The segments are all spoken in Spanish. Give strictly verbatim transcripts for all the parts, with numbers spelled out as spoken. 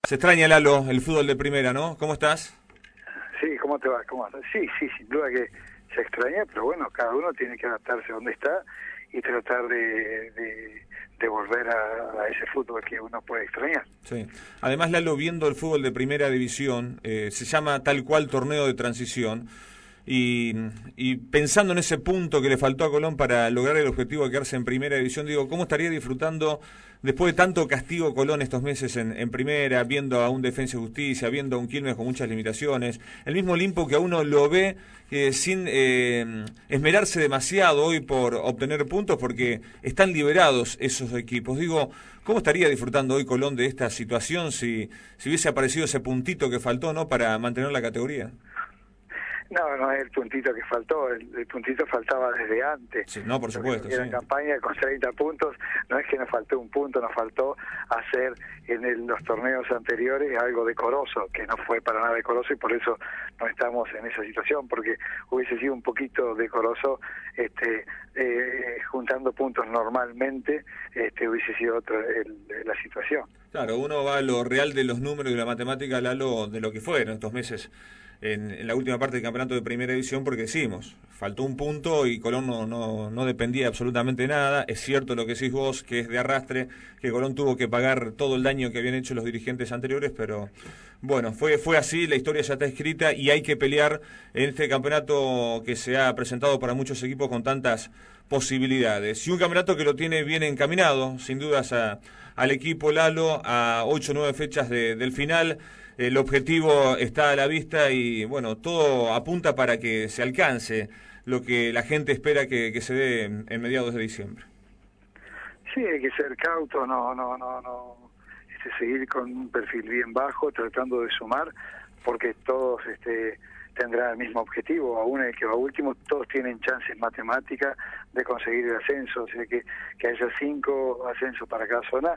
Se extraña, Lalo, el fútbol de primera, ¿no? ¿Cómo estás? Sí, ¿cómo te va? ¿Cómo andas? Sí, sí, sin duda que se extraña, pero bueno, cada uno tiene que adaptarse a donde está y tratar de, de, de volver a, a ese fútbol que uno puede extrañar. Sí. Además, Lalo, viendo el fútbol de primera división, eh, se llama tal cual torneo de transición, y, y pensando en ese punto que le faltó a Colón para lograr el objetivo de quedarse en primera división, digo, ¿cómo estaría disfrutando después de tanto castigo Colón estos meses en, en primera, viendo a un Defensa y Justicia, viendo a un Quilmes con muchas limitaciones, el mismo Olimpo que a uno lo ve eh, sin eh, esmerarse demasiado hoy por obtener puntos porque están liberados esos equipos? Digo, ¿cómo estaría disfrutando hoy Colón de esta situación si, si hubiese aparecido ese puntito que faltó, ¿no?, para mantener la categoría? No, no es el puntito que faltó, el, el puntito faltaba desde antes. Sí, no, por Yo supuesto, creo que era sí. campaña con treinta puntos, no es que nos faltó un punto, nos faltó hacer en el, los torneos anteriores algo decoroso, que no fue para nada decoroso y por eso no estamos en esa situación, porque hubiese sido un poquito decoroso este, eh, juntando puntos normalmente, este, hubiese sido otra el, la situación. Claro, uno va a lo real de los números y de la matemática, Lalo, de lo que fueron estos meses en, en la última parte del campeonato de primera división, porque decimos, faltó un punto y Colón no, no, no dependía absolutamente de nada. Es cierto lo que decís vos, que es de arrastre, que Colón tuvo que pagar todo el daño que habían hecho los dirigentes anteriores, pero bueno, fue, fue así, la historia ya está escrita y hay que pelear en este campeonato que se ha presentado para muchos equipos con tantas posibilidades. Y un campeonato que lo tiene bien encaminado, sin dudas, a, al equipo Lalo, a ocho o nueve fechas de, del final. El objetivo está a la vista y, bueno, todo apunta para que se alcance lo que la gente espera que, que se dé en, en mediados de diciembre. Sí, hay que ser cauto, no, no, no, no, este, seguir con un perfil bien bajo, tratando de sumar, porque todos este, tendrán el mismo objetivo, aún el que va último, todos tienen chances matemáticas de conseguir el ascenso, o sea que, que haya cinco ascensos para cada zona,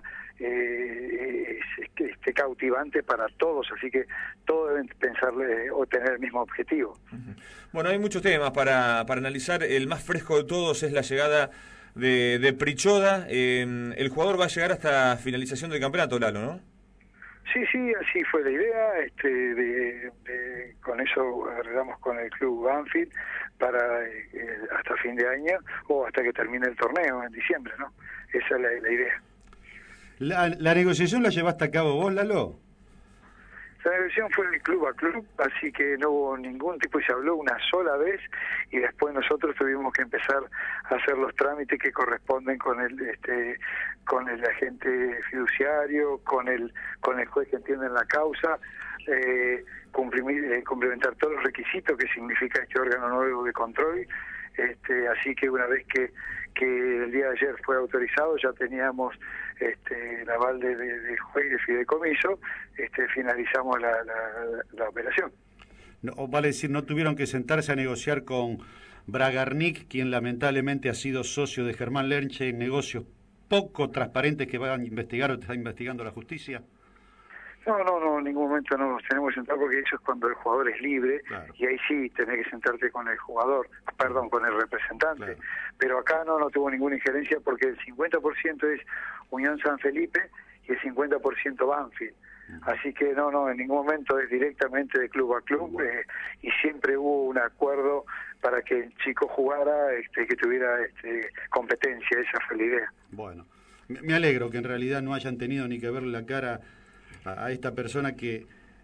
eh, es, es, es cautivante para todos, así que todos deben pensarle o tener el mismo objetivo. Uh-huh. Bueno, hay muchos temas para, para analizar. El más fresco de todos es la llegada de, de Prichoda. Eh, el jugador va a llegar hasta finalización del campeonato, Lalo, ¿no? Sí, sí, así fue la idea, este, de, de, con eso arreglamos con el club Banfield para eh, hasta fin de año o hasta que termine el torneo en diciembre, ¿no? Esa es la, la idea. La, ¿La negociación la llevaste a cabo vos, Lalo? La negociación fue de club a club, así que no hubo ningún tipo, y se habló una sola vez y después nosotros tuvimos que empezar a hacer los trámites que corresponden con el este con el agente fiduciario, con el con el juez que entiende la causa, eh, cumplir, eh, cumplimentar todos los requisitos que significa este órgano nuevo de control. Este, así que una vez que, que el día de ayer fue autorizado, ya teníamos este, el aval de, de, de juez y de fideicomiso, este, finalizamos la, la, la operación. No, vale decir, no tuvieron que sentarse a negociar con Bragarnik, quien lamentablemente ha sido socio de Germán Lerche en negocios poco transparentes que van a investigar o está investigando la justicia. No, no, no, en ningún momento no nos tenemos que sentar porque eso es cuando el jugador es libre, claro. Y ahí sí tenés que sentarte con el jugador, perdón, con el representante, claro. Pero acá no, no tuvo ninguna injerencia porque el cincuenta por ciento es Unión San Felipe y el cincuenta por ciento Banfield. Uh-huh. Así que no, no, en ningún momento es directamente de club a club, eh, y siempre hubo un acuerdo para que el chico jugara, este, que tuviera este, competencia, esa fue la idea. Bueno, me alegro que en realidad no hayan tenido ni que verle la cara a esta persona que,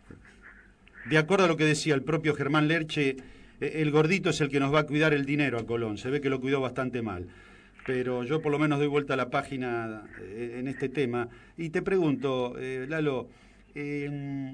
de acuerdo a lo que decía el propio Germán Lerche, el gordito es el que nos va a cuidar el dinero a Colón. Se ve que lo cuidó bastante mal. Pero yo por lo menos doy vuelta a la página en este tema. Y te pregunto, eh, Lalo, eh,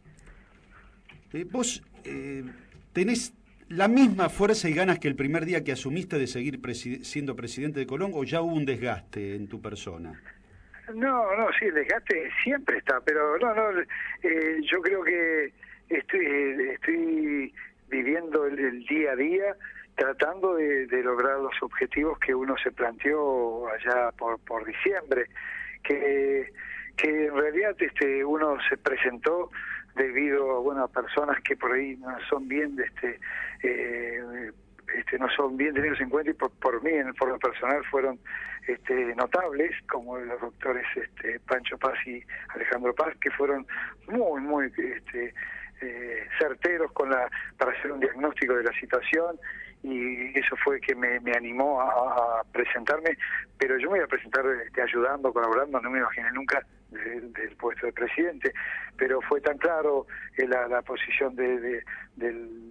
eh, vos eh, tenés la misma fuerza y ganas que el primer día que asumiste de seguir presi- siendo presidente de Colón, o ya hubo un desgaste en tu persona? No, no, sí, el desgaste siempre está, pero no, no, eh, yo creo que estoy, estoy viviendo el, el día a día tratando de, de lograr los objetivos que uno se planteó allá por, por diciembre, que, que en realidad este uno se presentó debido a, bueno, a personas que por ahí no son bien de este eh, este, no son bien tenidos en cuenta y por, por mí, en, por lo personal, fueron este, notables, como los doctores este, Pancho Paz y Alejandro Paz, que fueron muy, muy este, eh, certeros con la para hacer un diagnóstico de la situación, y eso fue que me, me animó a, a presentarme, pero yo me voy a presentar este, ayudando, colaborando, no me imaginé nunca del, del puesto de presidente, pero fue tan claro eh, la, la posición de, de, del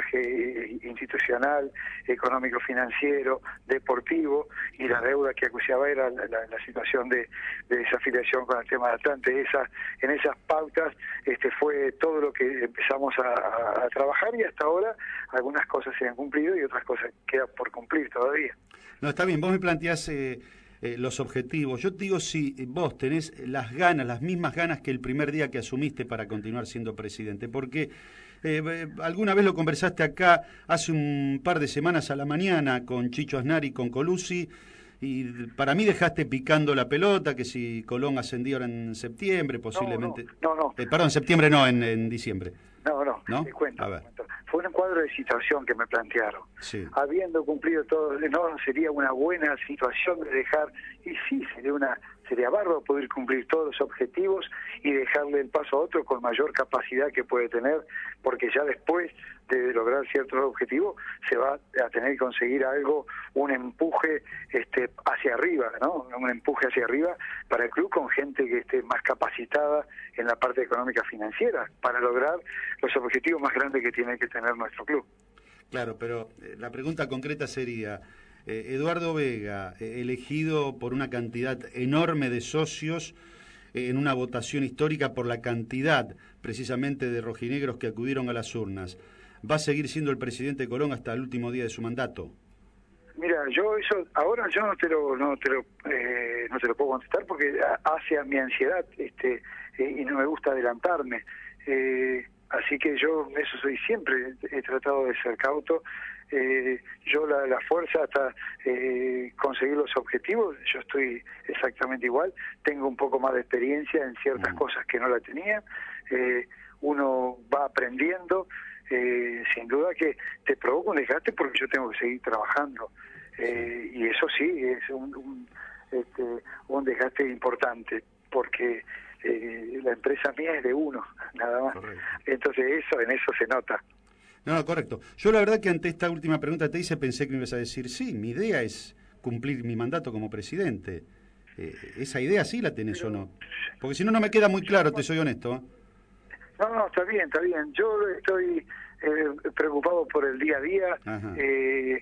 pasaje institucional, económico, financiero, deportivo, y la deuda que acuciaba era la, la, la situación de, de desafiliación con el tema de Atlante. Esa, en esas pautas este, fue todo lo que empezamos a, a, a trabajar, y hasta ahora algunas cosas se han cumplido y otras cosas quedan por cumplir todavía. No, está bien, vos me planteás eh, eh, los objetivos. Yo te digo, si vos tenés las ganas, las mismas ganas que el primer día que asumiste para continuar siendo presidente, porque eh, eh, alguna vez lo conversaste acá hace un par de semanas a la mañana con Chicho Aznar y con Colucci, y para mí dejaste picando la pelota, que si Colón ascendía ahora en septiembre, posiblemente... No, no, no. no. Eh, perdón, en septiembre no, en, en diciembre. No, no, ¿No? te cuento, A ver. te cuento. Fue un cuadro de situación que me plantearon. Sí. Habiendo cumplido todo, no sería una buena situación de dejar, y sí, sería una sería bárbaro poder cumplir todos los objetivos y dejarle el paso a otro con mayor capacidad que puede tener, porque ya después de lograr ciertos objetivos se va a tener que conseguir algo, un empuje este hacia arriba, ¿no? Un empuje hacia arriba para el club con gente que esté más capacitada en la parte económica financiera para lograr los objetivos más grandes que tiene que tener nuestro club. Claro, pero eh, la pregunta concreta sería, eh, Eduardo Vega, eh, elegido por una cantidad enorme de socios eh, en una votación histórica por la cantidad precisamente de rojinegros que acudieron a las urnas, ¿va a seguir siendo el presidente de Colón hasta el último día de su mandato? Mira, yo eso ahora yo no te lo no te lo eh, no te lo puedo contestar porque hace a mi ansiedad este eh, y no me gusta adelantarme. Eh, así que yo eso soy siempre, he tratado de ser cauto. Eh, yo la, la fuerza hasta eh, conseguir los objetivos, yo estoy exactamente igual. Tengo un poco más de experiencia en ciertas mm. cosas que no la tenía. Eh, uno va aprendiendo. Eh, sin duda que te provoca un desgaste porque yo tengo que seguir trabajando, eh, y eso sí es un, un, este, un desgaste importante porque eh, la empresa mía es de uno, nada más. Correcto. Entonces eso en eso se nota. No, no, correcto. Yo la verdad que ante esta última pregunta te hice, pensé que me ibas a decir, sí, mi idea es cumplir mi mandato como presidente. Eh, ¿Esa idea sí la tenés Pero, o no? Porque si no, no me queda muy claro, te soy honesto, ¿eh? No, no, está bien, está bien. Yo estoy eh, preocupado por el día a día. Eh,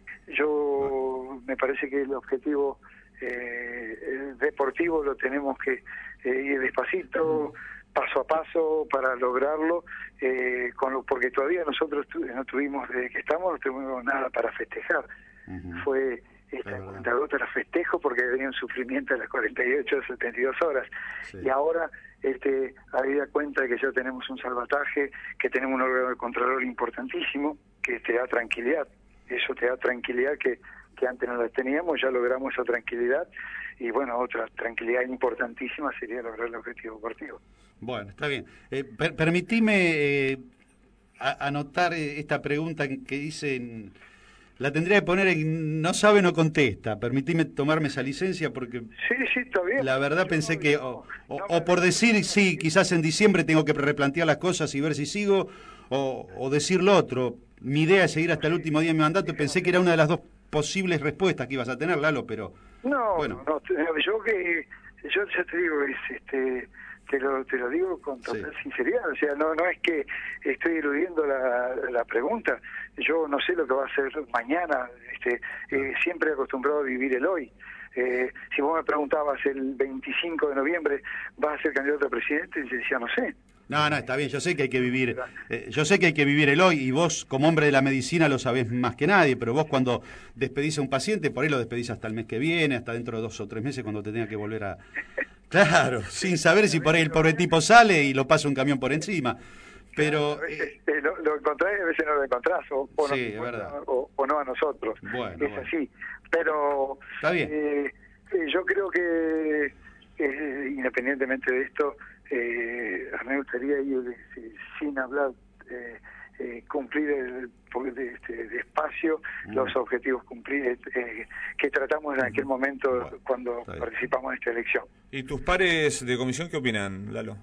yo bueno. me parece que el objetivo eh, el deportivo lo tenemos que eh, ir despacito, uh-huh. paso a paso para lograrlo, eh, con lo, porque todavía nosotros tu, no tuvimos, desde que estamos, no tuvimos nada para festejar. Uh-huh. Fue esta cuenta gota era festejo porque venía un sufrimiento a las cuarenta y ocho, setenta y dos horas. Sí. Y ahora, este, habida cuenta de que ya tenemos un salvataje, que tenemos un órgano de control importantísimo, que te da tranquilidad. Eso te da tranquilidad que, que antes no la teníamos, ya logramos esa tranquilidad. Y bueno, otra tranquilidad importantísima sería lograr el objetivo deportivo. Bueno, está bien. Eh, per permitime eh, a anotar esta pregunta que dicen... La tendría que poner en no sabe, no contesta. Permitime tomarme esa licencia porque... Sí, sí, está bien. La verdad pensé que... O, o, o por decir, sí, quizás en diciembre tengo que replantear las cosas y ver si sigo, o, o decir lo otro. Mi idea es seguir hasta el último día de mi mandato y pensé que era una de las dos posibles respuestas que ibas a tener, Lalo, pero... No, bueno. no, yo que... Yo ya te digo, es este... Te lo, te lo digo con total sí. sinceridad, o sea, no no es que estoy eludiendo la, la pregunta, yo no sé lo que va a hacer mañana, este eh, siempre he acostumbrado a vivir el hoy. Eh, si vos me preguntabas el veinticinco de noviembre, ¿vas a ser candidato a presidente? Y yo decía, no sé. No, no, está bien, yo sé que hay que vivir, eh, yo sé que hay que vivir el hoy, y vos como hombre de la medicina lo sabés más que nadie, pero vos cuando despedís a un paciente, por ahí lo despedís hasta el mes que viene, hasta dentro de dos o tres meses cuando te tenga que volver a... Claro, sin saber si por ahí el pobre tipo sale y lo pasa un camión por encima. Pero eh, eh, lo, lo encontrás y a veces no lo encontrás, o, o, sí, no, es verdad. O, o no a nosotros. Bueno, es bueno. así. Pero está bien. Eh, eh, yo creo que, eh, independientemente de esto, eh, a mí me gustaría ir eh, sin hablar eh, eh, cumplir el, este, despacio mm. los objetivos cumplir eh, que tratamos en aquel momento bueno, cuando participamos en esta elección. ¿Y tus pares de comisión qué opinan, Lalo?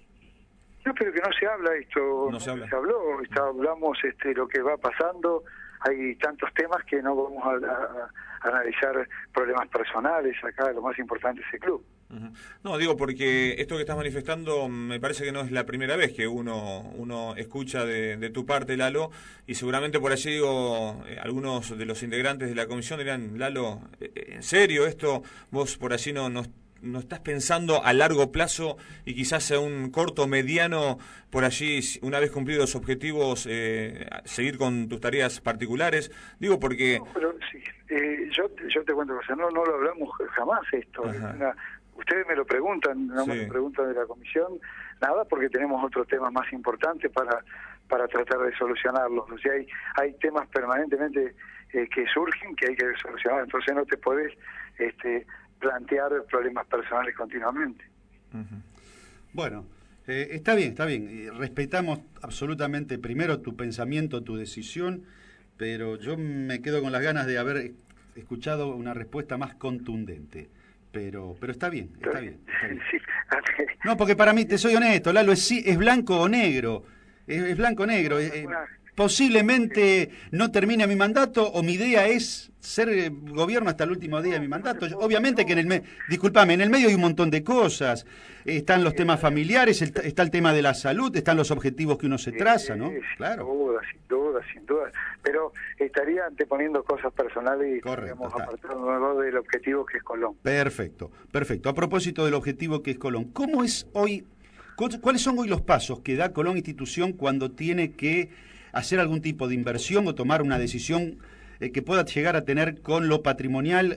No, pero que no se habla esto, no se, no habla. se habló, está, hablamos este, lo que va pasando, hay tantos temas que no vamos a, a, a analizar problemas personales, acá lo más importante es el club. Uh-huh. No, digo porque esto que estás manifestando me parece que no es la primera vez que uno uno escucha de, de tu parte, Lalo, y seguramente por allí digo, eh, algunos de los integrantes de la comisión dirán, Lalo, ¿en serio esto? Vos por allí no, no ¿No estás pensando a largo plazo y quizás a un corto, mediano, por allí, una vez cumplidos los objetivos, eh, seguir con tus tareas particulares? Digo porque... No, pero sí, eh, yo, yo te cuento cosas, no, no lo hablamos jamás esto. Una, ustedes me lo preguntan, no sí. me lo preguntan de la comisión, nada, porque tenemos otros temas más importantes para, para tratar de solucionarlos. O sea, hay, hay temas permanentemente eh, que surgen que hay que solucionar, entonces no te podés... Este, plantear problemas personales continuamente. Uh-huh. Bueno, eh, está bien, está bien. Respetamos absolutamente primero tu pensamiento, tu decisión, pero yo me quedo con las ganas de haber escuchado una respuesta más contundente. Pero pero está bien, está bien. Está bien. Sí. No, porque para mí, te soy honesto, Lalo, es, es blanco o negro. Es, es blanco o negro. Eh, posiblemente no termine mi mandato o mi idea es ser gobierno hasta el último día de mi mandato. Obviamente que en el me discúlpame, en el medio hay un montón de cosas. Están los temas familiares, el, está el tema de la salud, están los objetivos que uno se traza, ¿no? Claro. Sin duda, sin duda, sin duda. Pero estaría anteponiendo cosas personales y Correcto, estaríamos apartando del objetivo que es Colón. Perfecto, perfecto. A propósito del objetivo que es Colón, ¿cómo es hoy, cuáles son hoy los pasos que da Colón Institución cuando tiene que hacer algún tipo de inversión o tomar una decisión eh, que pueda llegar a tener con lo patrimonial,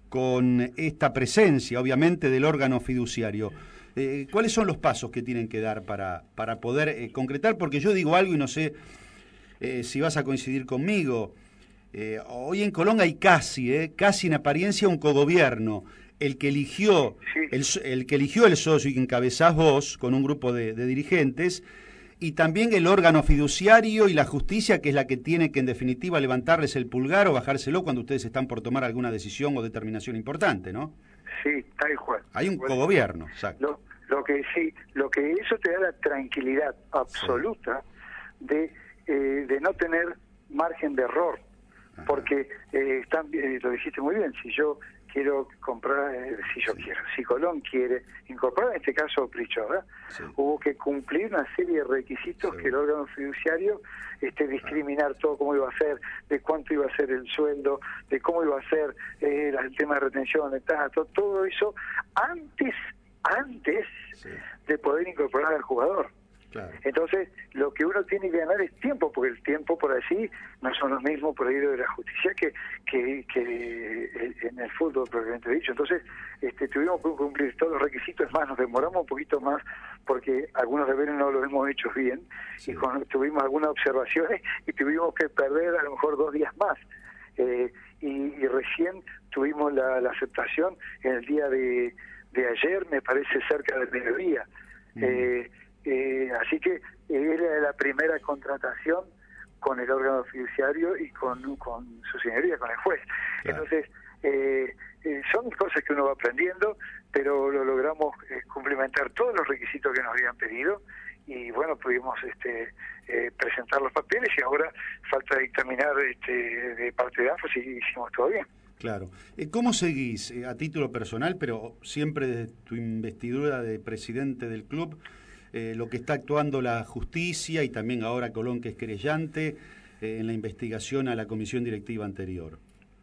con esta presencia, obviamente, del órgano fiduciario? Eh, ¿Cuáles son los pasos que tienen que dar para, para poder eh, concretar? Porque yo digo algo y no sé eh, si vas a coincidir conmigo. Eh, hoy en Colón hay casi, eh, casi en apariencia un cogobierno. El que eligió, el, el que eligió el socio y que encabezás vos con un grupo de, de dirigentes, y también el órgano fiduciario y la justicia, que es la que tiene que en definitiva levantarles el pulgar o bajárselo cuando ustedes están por tomar alguna decisión o determinación importante, ¿no? Sí, tal cual. Hay un cogobierno, exacto. Lo, lo que sí, lo que eso te da la tranquilidad absoluta sí. de, eh, de no tener margen de error, Ajá. porque eh, están, eh, lo dijiste muy bien, si yo quiero comprar, eh, si yo sí. quiero, si Colón quiere incorporar, en este caso Prichora, sí. hubo que cumplir una serie de requisitos sí. que el órgano fiduciario este, discriminar ah. todo cómo iba a ser, de cuánto iba a ser el sueldo, de cómo iba a ser eh, el tema de retención, de todo, todo eso antes, antes sí. de poder incorporar al jugador. Claro. Entonces, lo que uno tiene que ganar es tiempo, porque el tiempo por allí no son los mismos por ahí de la justicia que, que, que en el fútbol propiamente dicho. Entonces, este, tuvimos que cumplir todos los requisitos, es más, nos demoramos un poquito más porque algunos deberes no los hemos hecho bien sí. y con, tuvimos algunas observaciones y tuvimos que perder a lo mejor dos días más. Eh, y, y recién tuvimos la, la aceptación en el día de, de ayer, me parece cerca del mediodía. Mm. Eh, Eh, así que era la primera contratación con el órgano fiduciario y con, con su señoría, con el juez. Claro. Entonces, eh, eh, son cosas que uno va aprendiendo, pero lo logramos eh, cumplimentar todos los requisitos que nos habían pedido y bueno, pudimos este, eh, presentar los papeles y ahora falta dictaminar este, de parte de AFOS y hicimos todo bien. Claro. ¿Cómo seguís, a título personal, pero siempre desde tu investidura de presidente del club, Eh, lo que está actuando la justicia y también ahora Colón, que es querellante, eh, en la investigación a la comisión directiva anterior?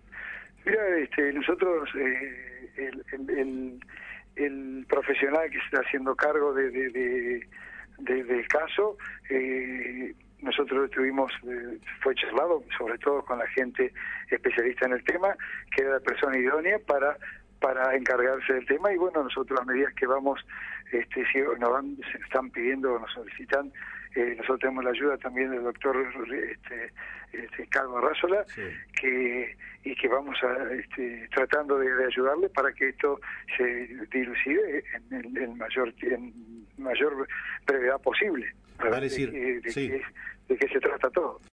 Mira, este, nosotros, eh, el, el, el, el profesional que se está haciendo cargo de, de, de, de, del caso, eh, nosotros estuvimos, eh, fue charlado sobre todo con la gente especialista en el tema, que era la persona idónea para para encargarse del tema y bueno, nosotros a medida que vamos, este, si nos van, se están pidiendo, nos solicitan, eh, nosotros tenemos la ayuda también del doctor este, este, Carlos Arrázola, sí. que y que vamos a, este, tratando de, de ayudarle para que esto se dilucide en el, en mayor, en mayor brevedad posible. a ver Vale, de, sí, qué- de, sí. qué, de qué se trata todo.